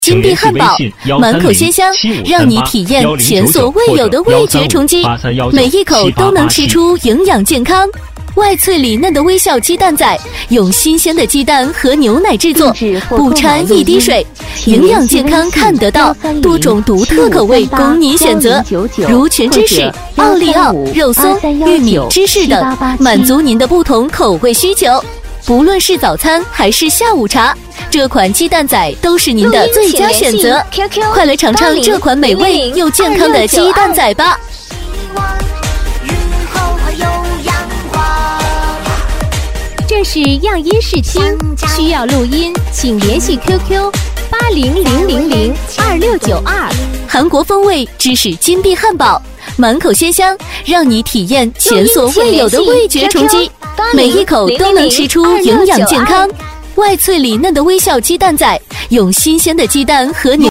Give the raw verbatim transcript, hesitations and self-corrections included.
金币汉堡，满口鲜香，让你体验前所未有的味觉冲击，每一口都能吃出营养健康。外脆里嫩的微笑鸡蛋仔，用新鲜的鸡蛋和牛奶制作，不掺一滴水，营养健康看得到，多种独特口味供你选择，如全芝士、奥利奥、肉松、玉米、芝士等，满足您的不同口味需求。不论是早餐还是下午茶，这款鸡蛋仔都是您的最佳选择。快来尝尝这款美味又健康的鸡蛋仔吧！ 这是样音试听，需要录音，请联系 Q Q 八零零零零二六九二。 韩国风味芝士金币汉堡，满口鲜香，让你体验前所未有的味觉冲击，每一口都能吃出营养健康。外脆里嫩的微笑鸡蛋仔，用新鲜的鸡蛋和牛